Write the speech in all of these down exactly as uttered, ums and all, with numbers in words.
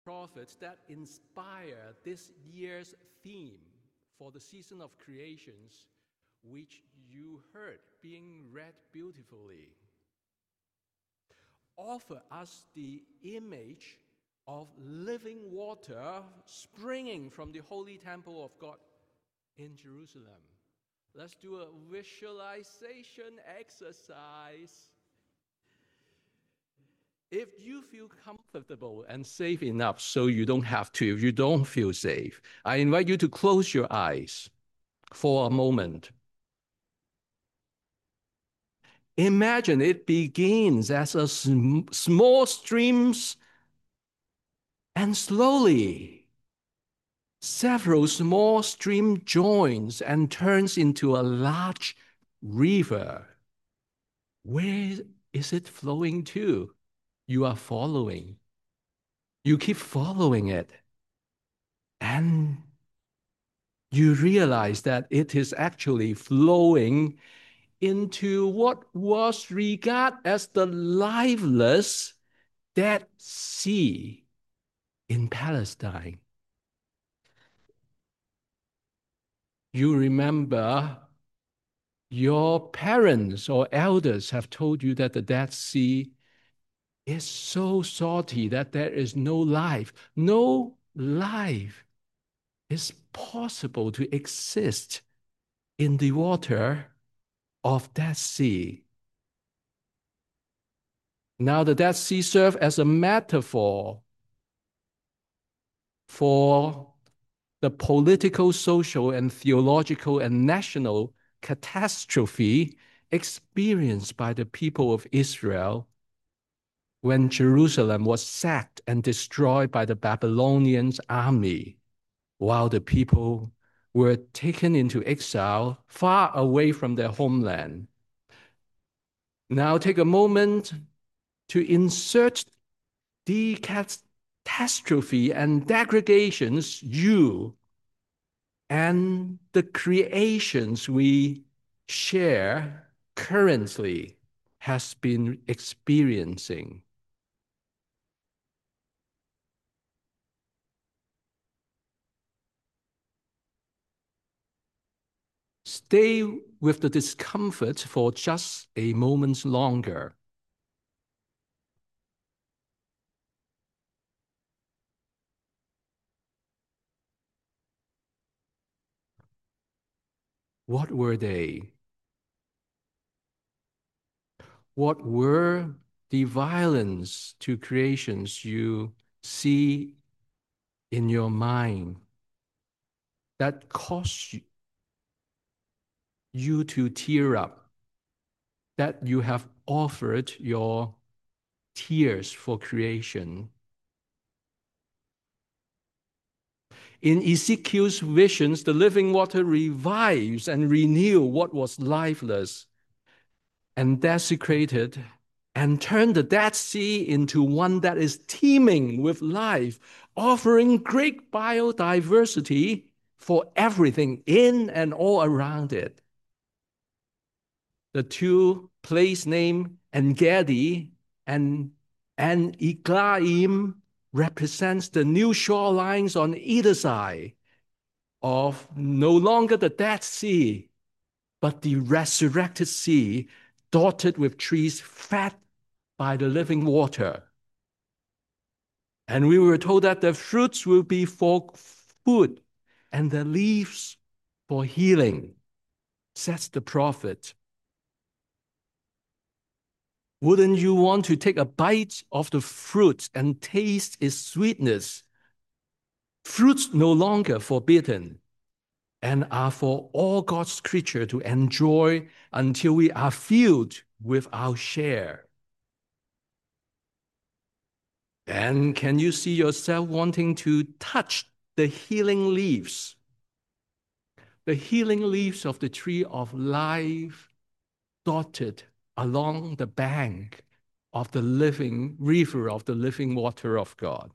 prophets that inspire this year's theme for the season of creations, which you heard being read beautifully, offer us the image of living water springing from the holy temple of God in Jerusalem. Let's do a visualization exercise. If you feel comfortable and safe enough so you don't have to, if you don't feel safe, I invite you to close your eyes for a moment. Imagine it begins as a sm small streams and slowly several small stream joins and turns into a large river. Where is it flowing to? You are following. You keep following it. And you realize that it is actually flowing into what was regarded as the lifeless Dead Sea in Palestine. You remember your parents or elders have told you that the Dead Sea is so salty that there is no life. No life is possible to exist in the water of that sea. Now, the Dead Sea serves as a metaphor for the political, social, and theological and national catastrophe experienced by the people of Israel when Jerusalem was sacked and destroyed by the Babylonian army, while the people were taken into exile far away from their homeland. Now take a moment to insert the catastrophe and degradations you and the creations we share currently has been experiencing. Stay with the discomfort for just a moment longer. What were they? What were the violence to creations you see in your mind that caused you to tear up, that you have offered your tears for creation? In Ezekiel's visions, the living water revives and renews what was lifeless and desecrated, and turn the Dead Sea into one that is teeming with life, offering great biodiversity for everything in and all around it. The two place name En-Gedi and En-Eglaim represents the new shorelines on either side of no longer the Dead Sea, but the resurrected sea, dotted with trees fed by the living water. And we were told that the fruits will be for food and the leaves for healing, says the prophet. Wouldn't you want to take a bite of the fruit and taste its sweetness? Fruits no longer forbidden and are for all God's creature to enjoy until we are filled with our share. And can you see yourself wanting to touch the healing leaves? The healing leaves of the tree of life dotted along the bank of the living river of the living water of God.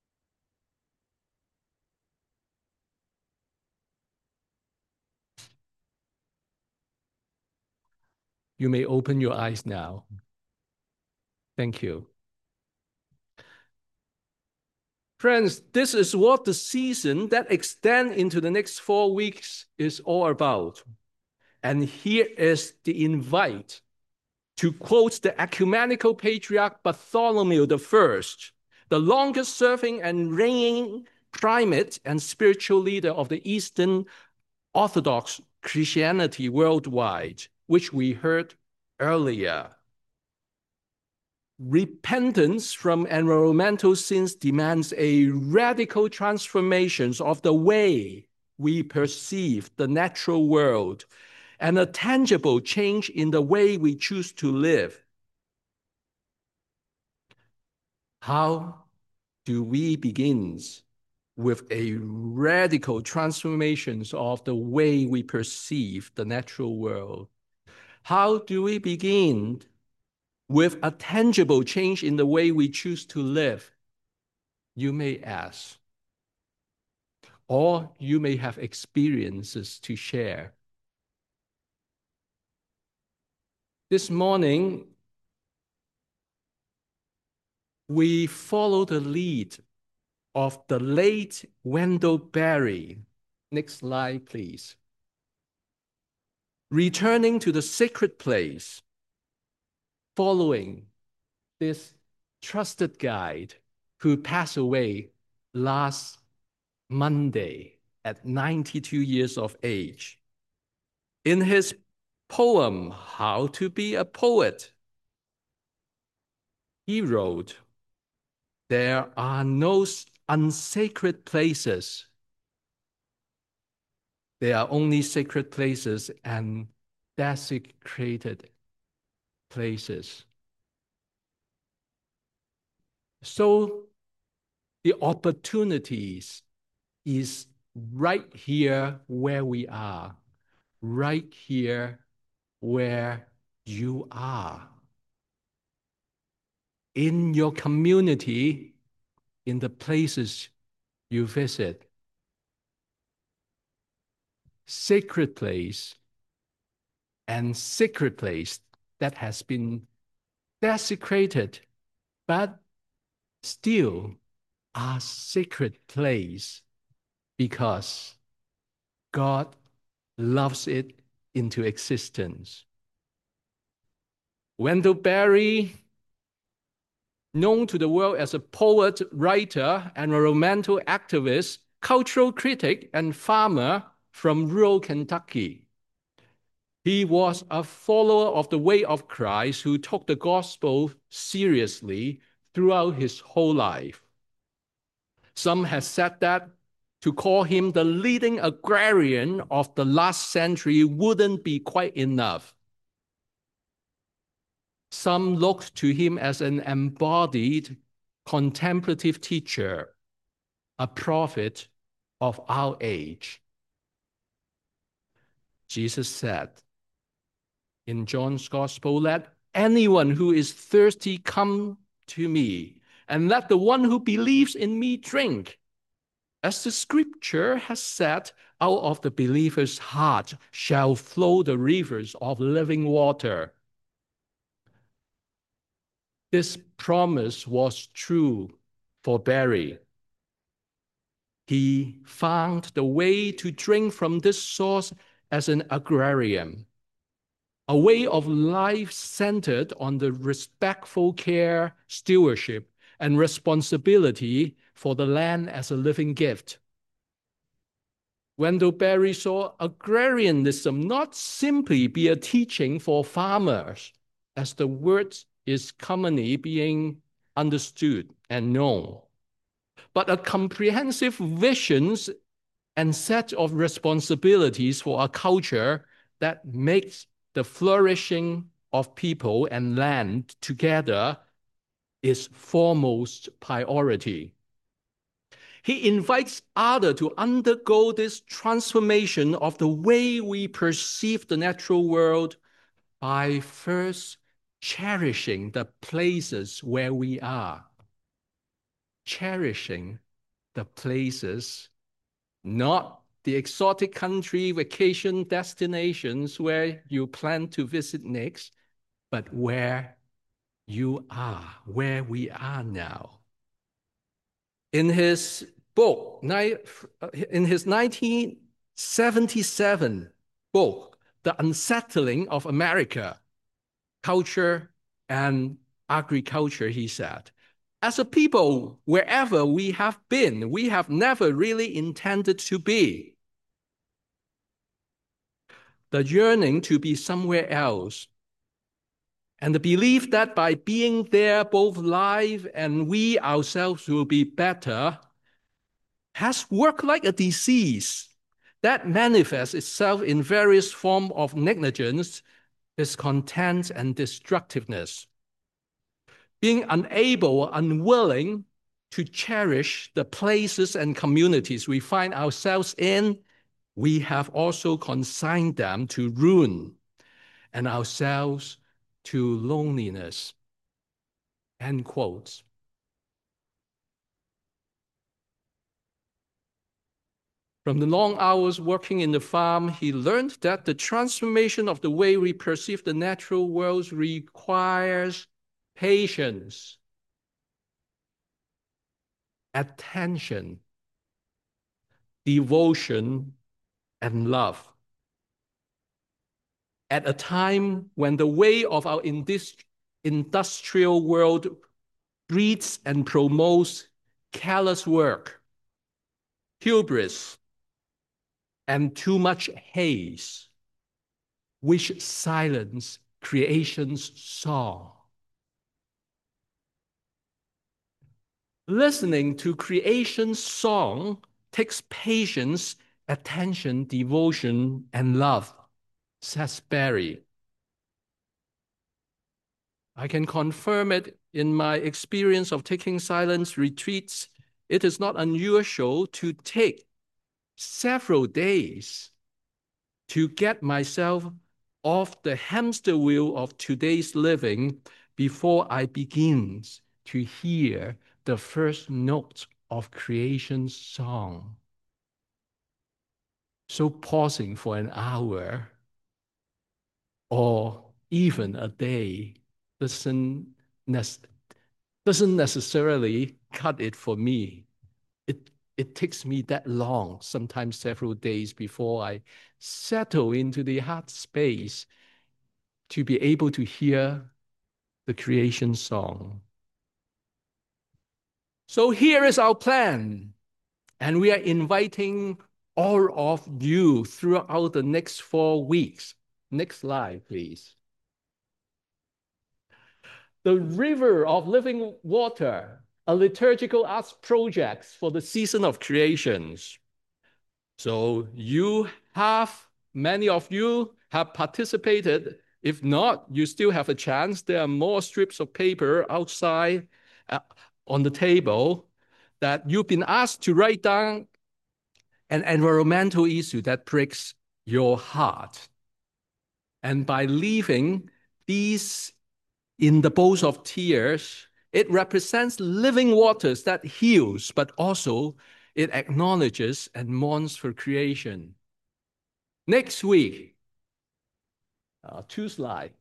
You may open your eyes now. Thank you. Friends, this is what the season that extends into the next four weeks is all about. And here is the invite. To quote the ecumenical patriarch Bartholomew the First, the longest serving and reigning primate and spiritual leader of the Eastern Orthodox Christianity worldwide, which we heard earlier. Repentance from environmental sins demands a radical transformation of the way we perceive the natural world and a tangible change in the way we choose to live. How do we begin with a radical transformation of the way we perceive the natural world? How do we begin with a tangible change in the way we choose to live? You may ask. Or you may have experiences to share. This morning, we follow the lead of the late Wendell Berry. Next slide, please. Returning to the sacred place, following this trusted guide who passed away last Monday at ninety-two years of age. In his poem, How to Be a Poet, he wrote, "There are no unsacred places. There are only sacred places and desecrated places." So the opportunities is right here where we are, right here where you are. In your community, in the places you visit. Sacred place and sacred place that has been desecrated, but still a sacred place because God loves it into existence. Wendell Berry, known to the world as a poet, writer, environmental activist, cultural critic, and farmer from rural Kentucky. He was a follower of the way of Christ who took the gospel seriously throughout his whole life. Some have said that to call him the leading agrarian of the last century wouldn't be quite enough. Some looked to him as an embodied contemplative teacher, a prophet of our age. Jesus said in John's Gospel, "Let anyone who is thirsty come to me, and let the one who believes in me drink. As the scripture has said, out of the believer's heart shall flow the rivers of living water." This promise was true for Berry. He found the way to drink from this source as an agrarian, a way of life centered on the respectful care, stewardship, and responsibility for the land as a living gift. Wendell Berry saw agrarianism not simply be a teaching for farmers, as the word is commonly being understood and known, but a comprehensive vision and set of responsibilities for a culture that makes the flourishing of people and land together its foremost priority. He invites others to undergo this transformation of the way we perceive the natural world by first cherishing the places where we are. Cherishing the places, not the exotic country vacation destinations where you plan to visit next, but where you are, where we are now. In his book, in his nineteen seventy-seven book, The Unsettling of America, Culture and Agriculture, he said, as a people, wherever we have been, we have never really intended to be. The yearning to be somewhere else, and the belief that by being there, both life and we ourselves will be better, has worked like a disease that manifests itself in various forms of negligence, discontent, and destructiveness. Being unable or unwilling to cherish the places and communities we find ourselves in, we have also consigned them to ruin and ourselves to loneliness. End quotes. From the long hours working in the farm, he learned that the transformation of the way we perceive the natural world requires patience, attention, devotion, and love. At a time when the way of our industrial world breeds and promotes careless work, hubris, and too much haste, which silence creation's song. Listening to creation's song takes patience, attention, devotion, and love, says Barry. I can confirm it in my experience of taking silence retreats. It is not unusual to take several days to get myself off the hamster wheel of today's living before I begin to hear the first notes of creation's song. So pausing for an hour or even a day doesn't, doesn't necessarily cut it for me. It, it takes me that long, sometimes several days, before I settle into the heart space to be able to hear the creation song. So here is our plan. And we are inviting all of you throughout the next four weeks. Next slide, please. The River of Living Water, a liturgical arts project for the season of creations. So you have, many of you have participated. If not, you still have a chance. There are more strips of paper outside uh, on the table that you've been asked to write down an environmental issue that breaks your heart. And by leaving these in the bowls of tears, it represents living waters that heals, but also it acknowledges and mourns for creation. Next week, uh, two slides.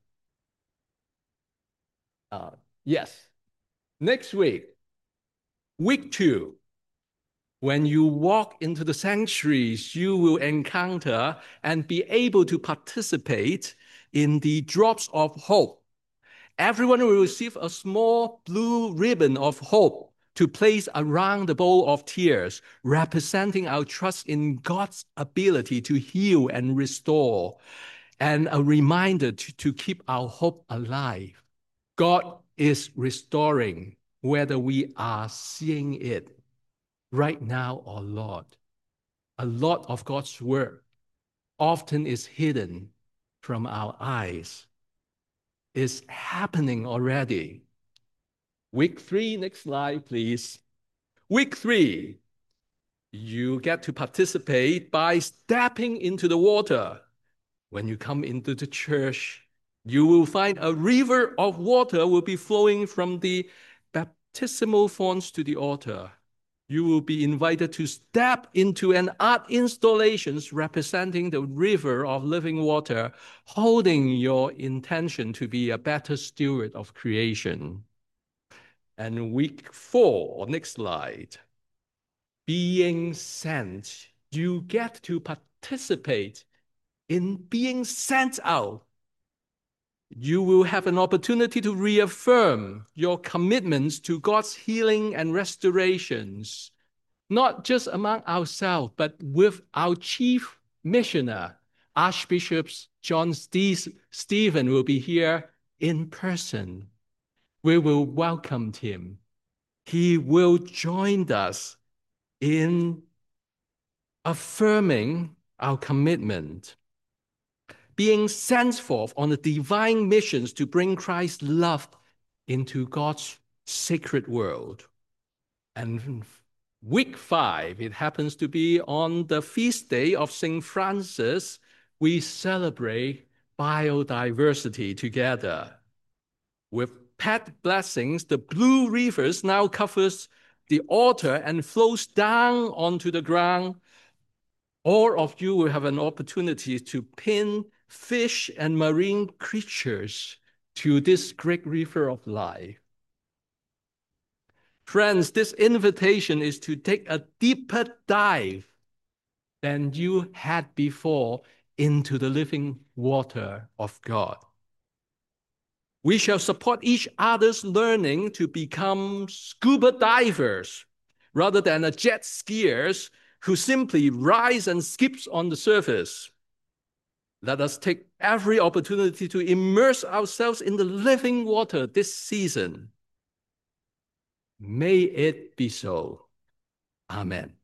Uh, yes, next week, week two, when you walk into the sanctuaries, you will encounter and be able to participate in the drops of hope. Everyone will receive a small blue ribbon of hope to place around the bowl of tears, representing our trust in God's ability to heal and restore, and a reminder to, to keep our hope alive. God is restoring, whether we are seeing it right now or not. A lot of God's work often is hidden from our eyes. It's happening already. Week three, next slide, please. Week three, you get to participate by stepping into the water. When you come into the church, you will find a river of water will be flowing from the baptismal fonts to the altar. You will be invited to step into an art installation representing the river of living water, holding your intention to be a better steward of creation. And week four, next slide. being sent. You get to participate in being sent out. You will have an opportunity to reaffirm your commitments to God's healing and restorations, not just among ourselves, but with our chief missioner, Archbishop John Stephen will be here in person. We will welcome him. He will join us in affirming our commitment, being sent forth on the divine missions to bring Christ's love into God's sacred world. And week five, it happens to be on the feast day of Saint Francis, we celebrate biodiversity together. With pet blessings, the blue rivers now covers the altar and flows down onto the ground. All of you will have an opportunity to pin fish and marine creatures to this great river of life. Friends, this invitation is to take a deeper dive than you had before into the living water of God. We shall support each other's learning to become scuba divers rather than a jet skiers who simply rise and skips on the surface. Let us take every opportunity to immerse ourselves in the living water this season. May it be so. Amen.